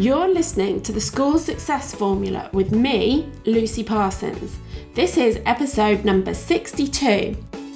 You're listening to the School Success Formula with me, Lucy Parsons. This is episode number 62.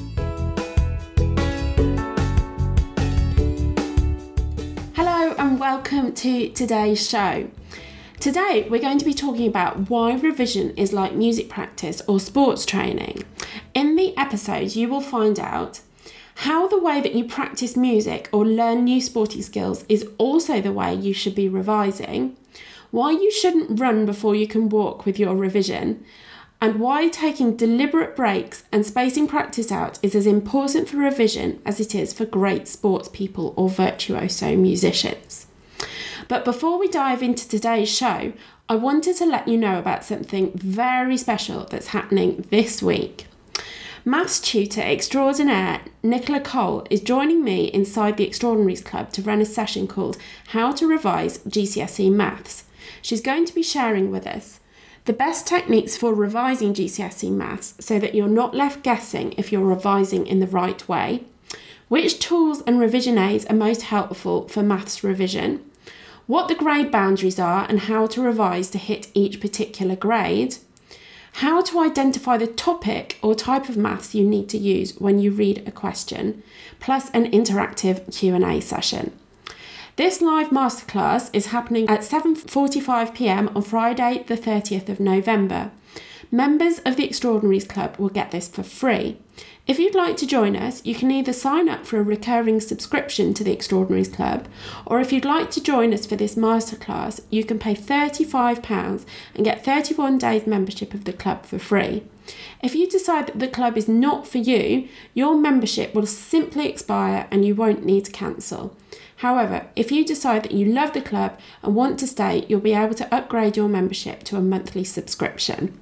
Hello and welcome to today's show. Today we're going to be talking about why revision is like music practice or sports training. In the episode you will find out how the way that you practice music or learn new sporty skills is also the way you should be revising, why you shouldn't run before you can walk with your revision, and why taking deliberate breaks and spacing practice out is as important for revision as it is for great sports people or virtuoso musicians. But before we dive into today's show, I wanted to let you know about something very special that's happening this week. Maths tutor extraordinaire Nicola Cole is joining me inside the Extraordinaries Club to run a session called How to Revise GCSE Maths. She's going to be sharing with us the best techniques for revising GCSE Maths so that you're not left guessing if you're revising in the right way, which tools and revision aids are most helpful for maths revision, what the grade boundaries are and how to revise to hit each particular grade, how to identify the topic or type of maths you need to use when you read a question, plus an interactive Q&A session. This live masterclass is happening at 7:45 p.m. on Friday the 30th of November. Members of the Extraordinaries Club will get this for free. If you'd like to join us, you can either sign up for a recurring subscription to the Extraordinaries Club, or if you'd like to join us for this masterclass, you can pay £35 and get 31 days membership of the club for free. If you decide that the club is not for you, your membership will simply expire and you won't need to cancel. However, if you decide that you love the club and want to stay, you'll be able to upgrade your membership to a monthly subscription.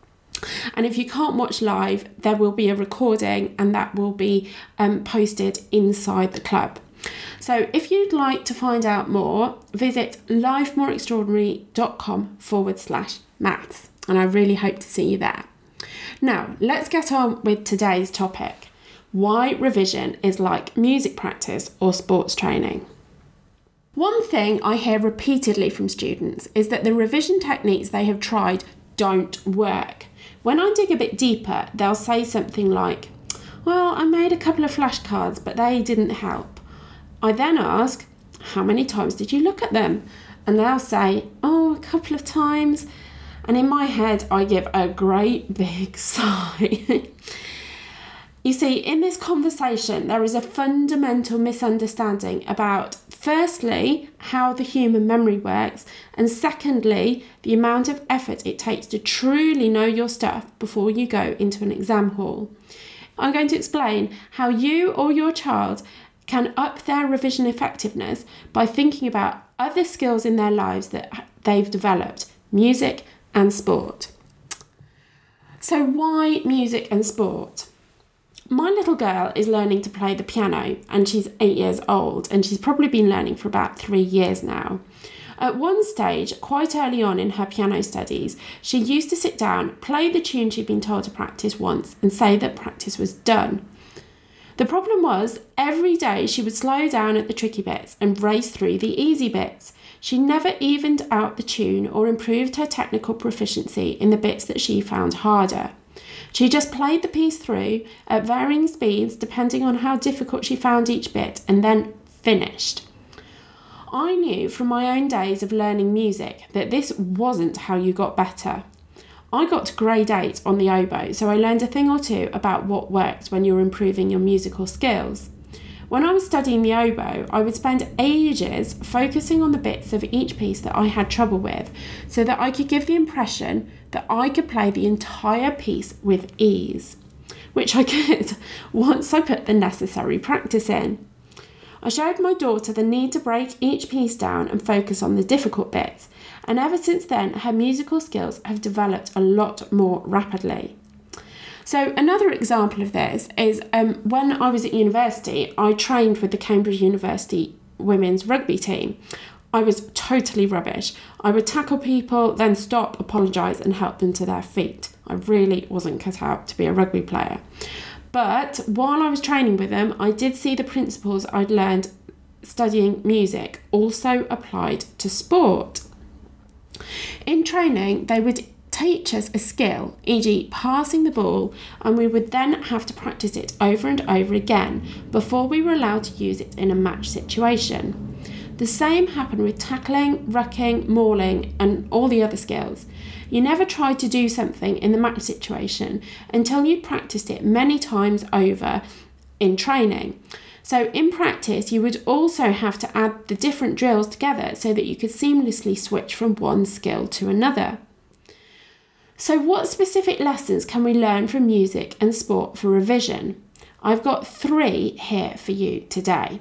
And if you can't watch live, there will be a recording and that will be posted inside the club. So if you'd like to find out more, visit lifemoreextraordinary.com/maths, and I really hope to see you there. Now, let's get on with today's topic. Why revision is like music practice or sports training. One thing I hear repeatedly from students is that the revision techniques they have tried don't work. When I dig a bit deeper, they'll say something like, well, I made a couple of flashcards, but they didn't help. I then ask, how many times did you look at them? And they'll say, a couple of times. And in my head, I give a great big sigh. You see, in this conversation, there is a fundamental misunderstanding about, firstly, how the human memory works, and secondly, the amount of effort it takes to truly know your stuff before you go into an exam hall. I'm going to explain how you or your child can up their revision effectiveness by thinking about other skills in their lives that they've developed, music and sport. So why music and sport? My little girl is learning to play the piano and she's 8 years old and she's probably been learning for about 3 years now. At one stage, quite early on in her piano studies, she used to sit down, play the tune she'd been told to practice once and say that practice was done. The problem was, every day she would slow down at the tricky bits and race through the easy bits. She never evened out the tune or improved her technical proficiency in the bits that she found harder. She just played the piece through at varying speeds depending on how difficult she found each bit and then finished. I knew from my own days of learning music that this wasn't how you got better. I got to grade 8 on the oboe, so I learned a thing or two about what works when you're improving your musical skills. When I was studying the oboe, I would spend ages focusing on the bits of each piece that I had trouble with so that I could give the impression that I could play the entire piece with ease, which I could once I put the necessary practice in. I showed my daughter the need to break each piece down and focus on the difficult bits, and ever since then her musical skills have developed a lot more rapidly. So another example of this is when I was at university, I trained with the Cambridge University women's rugby team. I was totally rubbish. I would tackle people, then stop, apologise and help them to their feet. I really wasn't cut out to be a rugby player. But while I was training with them, I did see the principles I'd learned studying music also applied to sport. In training, they would teach us a skill, e.g. passing the ball, and we would then have to practice it over and over again before we were allowed to use it in a match situation. The same happened with tackling, rucking, mauling, and all the other skills. You never tried to do something in the match situation until you'd practiced it many times over in training. So in practice, you would also have to add the different drills together so that you could seamlessly switch from one skill to another. So what specific lessons can we learn from music and sport for revision? I've got 3 here for you today.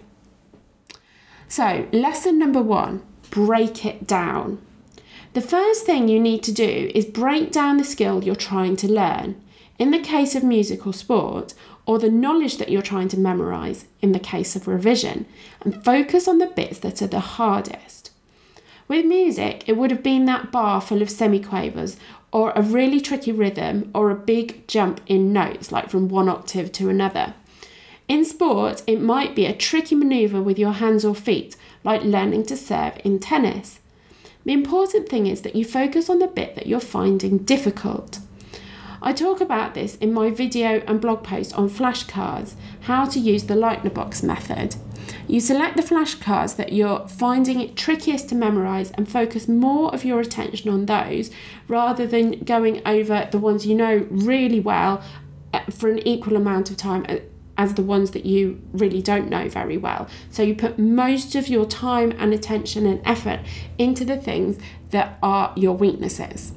So lesson number 1, break it down. The first thing you need to do is break down the skill you're trying to learn, in the case of music or sport, or the knowledge that you're trying to memorise in the case of revision, and focus on the bits that are the hardest. With music, it would have been that bar full of semiquavers, or a really tricky rhythm, or a big jump in notes, like from one octave to another. In sport, it might be a tricky manoeuvre with your hands or feet, like learning to serve in tennis. The important thing is that you focus on the bit that you're finding difficult. I talk about this in my video and blog post on flashcards, how to use the Leitner box method. You select the flashcards that you're finding it trickiest to memorise and focus more of your attention on those rather than going over the ones you know really well for an equal amount of time as the ones that you really don't know very well. So you put most of your time and attention and effort into the things that are your weaknesses.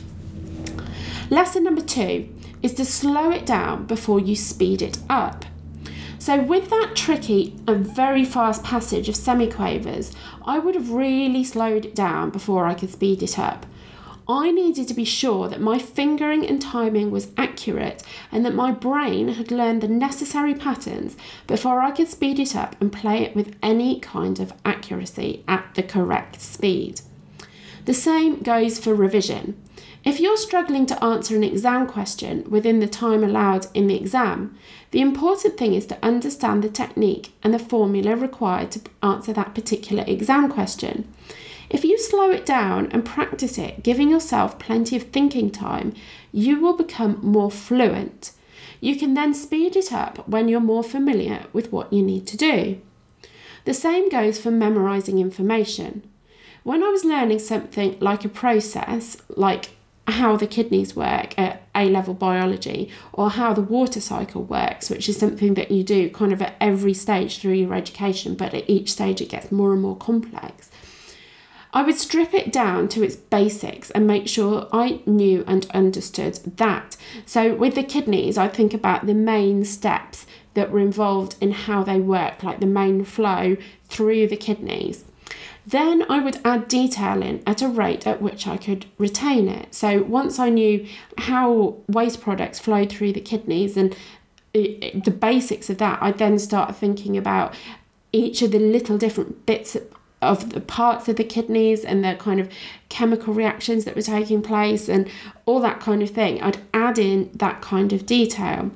Lesson number 2 is to slow it down before you speed it up. So with that tricky and very fast passage of semiquavers, I would have really slowed it down before I could speed it up. I needed to be sure that my fingering and timing was accurate and that my brain had learned the necessary patterns before I could speed it up and play it with any kind of accuracy at the correct speed. The same goes for revision. If you're struggling to answer an exam question within the time allowed in the exam, the important thing is to understand the technique and the formula required to answer that particular exam question. If you slow it down and practice it, giving yourself plenty of thinking time, you will become more fluent. You can then speed it up when you're more familiar with what you need to do. The same goes for memorising information. When I was learning something like a process, like how the kidneys work at A-level biology, or how the water cycle works, which is something that you do kind of at every stage through your education, but at each stage it gets more and more complex. I would strip it down to its basics and make sure I knew and understood that. So with the kidneys, I think about the main steps that were involved in how they work, like the main flow through the kidneys. Then I would add detail in at a rate at which I could retain it. So once I knew how waste products flowed through the kidneys and the basics of that, I'd then start thinking about each of the little different bits of the parts of the kidneys and the kind of chemical reactions that were taking place and all that kind of thing. I'd add in that kind of detail.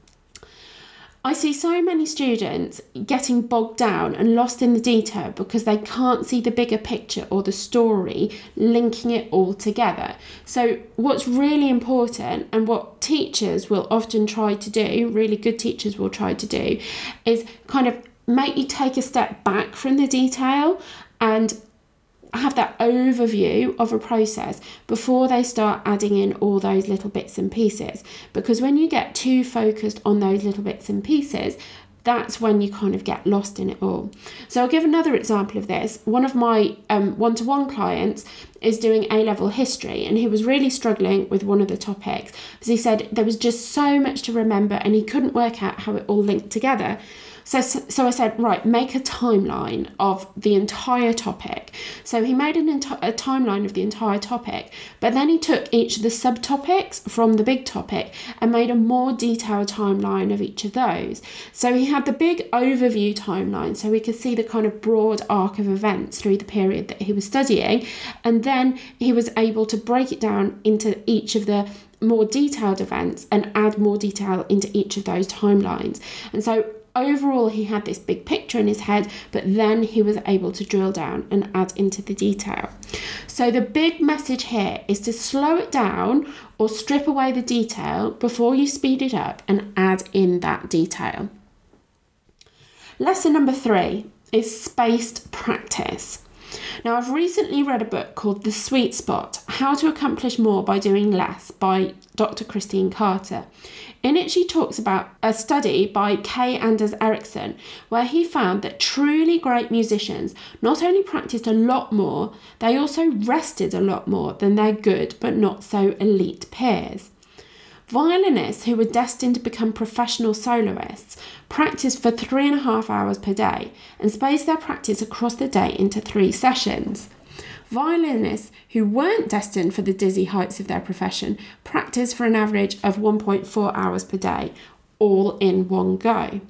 I see so many students getting bogged down and lost in the detail because they can't see the bigger picture or the story, linking it all together. So what's really important, and what teachers will often try to do, really good teachers will try to do, is kind of make you take a step back from the detail and have that overview of a process before they start adding in all those little bits and pieces. Because when you get too focused on those little bits and pieces, that's when you kind of get lost in it all. So I'll give another example of this. One of my one-to-one clients is doing A-level history, and he was really struggling with one of the topics because he said there was just so much to remember and he couldn't work out how it all linked together. So I said, right, make a timeline of the entire topic. So he made a timeline of the entire topic, but then he took each of the subtopics from the big topic and made a more detailed timeline of each of those. So he had the big overview timeline, so we could see the kind of broad arc of events through the period that he was studying. And then he was able to break it down into each of the more detailed events and add more detail into each of those timelines. And so overall, he had this big picture in his head, but then he was able to drill down and add into the detail. So the big message here is to slow it down or strip away the detail before you speed it up and add in that detail. Lesson number 3 is spaced practice. Now, I've recently read a book called The Sweet Spot, How to Accomplish More by Doing Less by Dr. Christine Carter. In it, she talks about a study by K. Anders Ericsson, where he found that truly great musicians not only practiced a lot more, they also rested a lot more than their good but not so elite peers. Violinists who were destined to become professional soloists practiced for 3.5 hours per day and spaced their practice across the day into 3 sessions. Violinists who weren't destined for the dizzy heights of their profession practiced for an average of 1.4 hours per day, all in one go.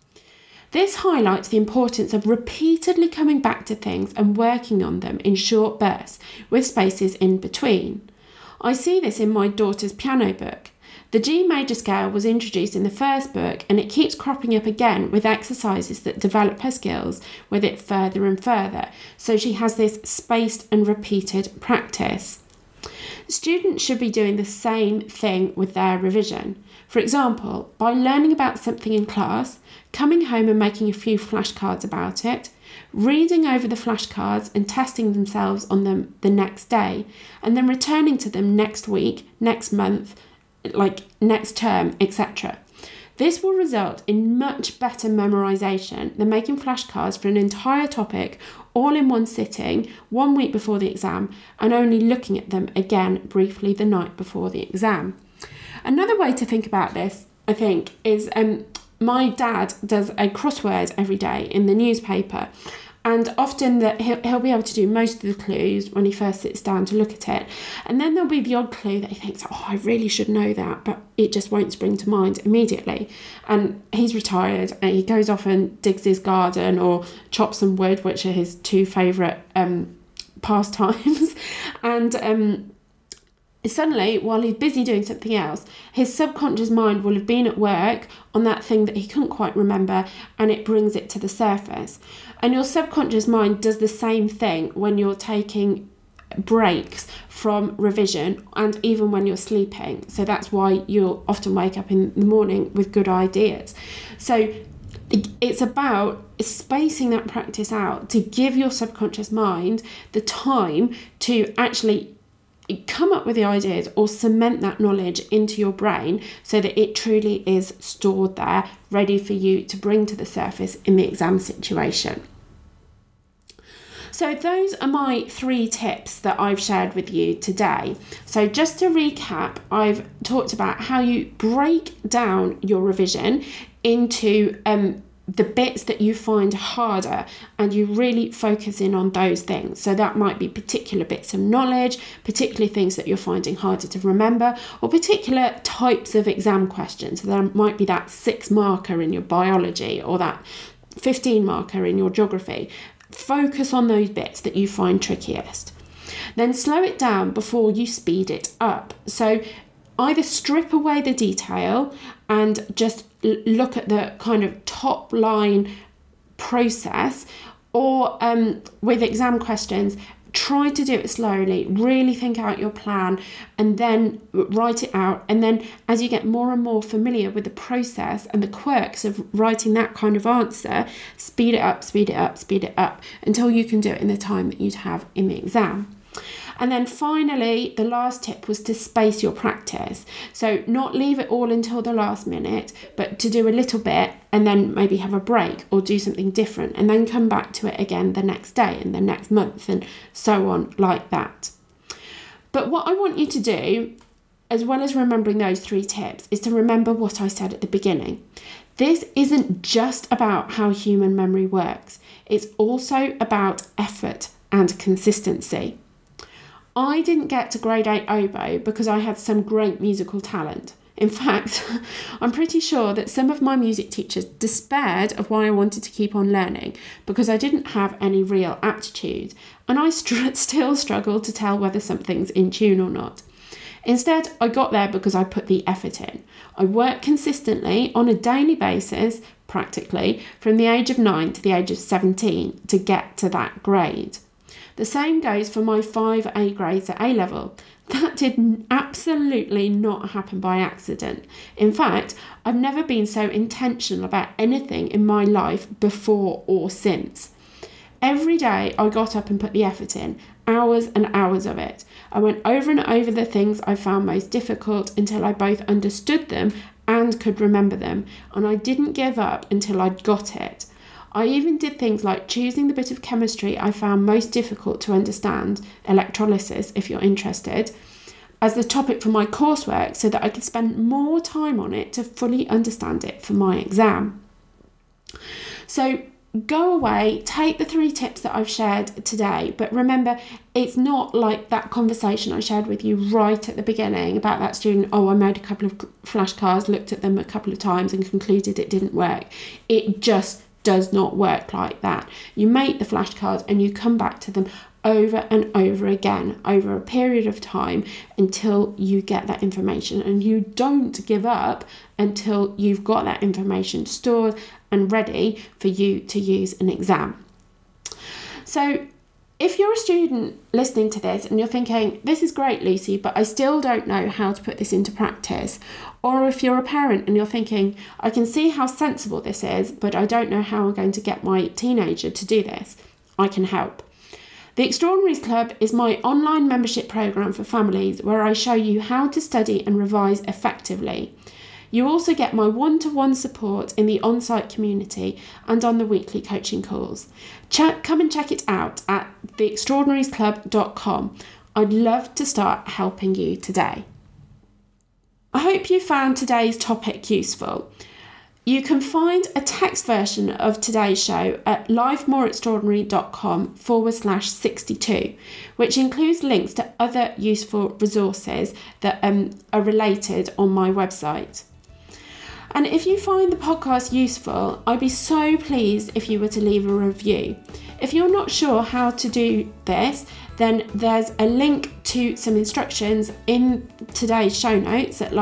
This highlights the importance of repeatedly coming back to things and working on them in short bursts with spaces in between. I see this in my daughter's piano book. The G major scale was introduced in the first book, and it keeps cropping up again with exercises that develop her skills with it further and further, so she has this spaced and repeated practice. Students should be doing the same thing with their revision. For example, by learning about something in class, coming home and making a few flashcards about it, reading over the flashcards and testing themselves on them the next day, and then returning to them next week, next month, like next term, etc. This will result in much better memorisation than making flashcards for an entire topic all in one sitting 1 week before the exam and only looking at them again briefly the night before the exam. Another way to think about this, I think, is my dad does a crossword every day in the newspaper. And often that he'll be able to do most of the clues when he first sits down to look at it. And then there'll be the odd clue that he thinks, oh, I really should know that, but it just won't spring to mind immediately. And he's retired and he goes off and digs his garden or chops some wood, which are his 2 favourite pastimes. And suddenly, while he's busy doing something else, his subconscious mind will have been at work on that thing that he couldn't quite remember, and it brings it to the surface. And your subconscious mind does the same thing when you're taking breaks from revision and even when you're sleeping. So that's why you'll often wake up in the morning with good ideas. So it's about spacing that practice out to give your subconscious mind the time to actually come up with the ideas or cement that knowledge into your brain so that it truly is stored there, ready for you to bring to the surface in the exam situation. So those are my 3 tips that I've shared with you today. So just to recap, I've talked about how you break down your revision into the bits that you find harder, and you really focus in on those things. So that might be particular bits of knowledge, particular things that you're finding harder to remember, or particular types of exam questions. So there might be that 6 marker in your biology or that 15 marker in your geography. Focus on those bits that you find trickiest. Then slow it down before you speed it up. So either strip away the detail and just look at the kind of top line process, or with exam questions, try to do it slowly, really think out your plan and then write it out. And then as you get more and more familiar with the process and the quirks of writing that kind of answer, speed it up until you can do it in the time that you'd have in the exam. And then finally, the last tip was to space your practice. So not leave it all until the last minute, but to do a little bit and then maybe have a break or do something different and then come back to it again the next day and the next month and so on like that. But what I want you to do, as well as remembering those 3 tips, is to remember what I said at the beginning. This isn't just about how human memory works. It's also about effort and consistency. I didn't get to grade 8 oboe because I had some great musical talent. In fact, I'm pretty sure that some of my music teachers despaired of why I wanted to keep on learning because I didn't have any real aptitude, and I still struggle to tell whether something's in tune or not. Instead, I got there because I put the effort in. I worked consistently on a daily basis, practically, from the age of 9 to the age of 17 to get to that grade. The same goes for my 5 A grades at A-level. That did absolutely not happen by accident. In fact, I've never been so intentional about anything in my life before or since. Every day I got up and put the effort in, hours and hours of it. I went over and over the things I found most difficult until I both understood them and could remember them, and I didn't give up until I'd got it. I even did things like choosing the bit of chemistry I found most difficult to understand, electrolysis if you're interested, as the topic for my coursework so that I could spend more time on it to fully understand it for my exam. So go away, take the 3 tips that I've shared today, but remember, it's not like that conversation I shared with you right at the beginning about that student, I made a couple of flashcards, looked at them a couple of times and concluded it didn't work. It just does not work like that. You make the flashcards and you come back to them over and over again over a period of time until you get that information, and you don't give up until you've got that information stored and ready for you to use an exam. So if you're a student listening to this and you're thinking, this is great, Lucy, but I still don't know how to put this into practice, or if you're a parent and you're thinking, I can see how sensible this is, but I don't know how I'm going to get my teenager to do this, I can help. The Extraordinaries Club is my online membership programme for families where I show you how to study and revise effectively. You also get my one-to-one support in the on-site community and on the weekly coaching calls. Come and check it out at theextraordinariesclub.com. I'd love to start helping you today. I hope you found today's topic useful. You can find a text version of today's show at lifemoreextraordinary.com/62, which includes links to other useful resources that are related on my website. And if you find the podcast useful, I'd be so pleased if you were to leave a review. If you're not sure how to do this, then there's a link to some instructions in today's show notes at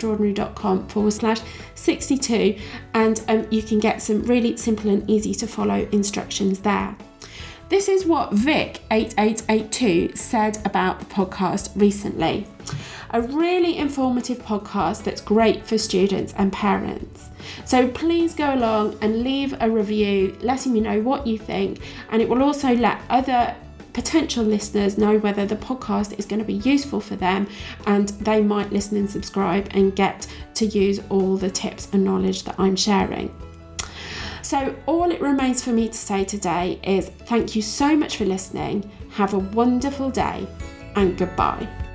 lifemoreextraordinary.com/62, and you can get some really simple and easy to follow instructions there. This is what Vic8882 said about the podcast recently. A really informative podcast that's great for students and parents. So please go along and leave a review letting me know what you think, and it will also let other potential listeners know whether the podcast is going to be useful for them, and they might listen and subscribe and get to use all the tips and knowledge that I'm sharing. So all it remains for me to say today is thank you so much for listening, have a wonderful day, and goodbye.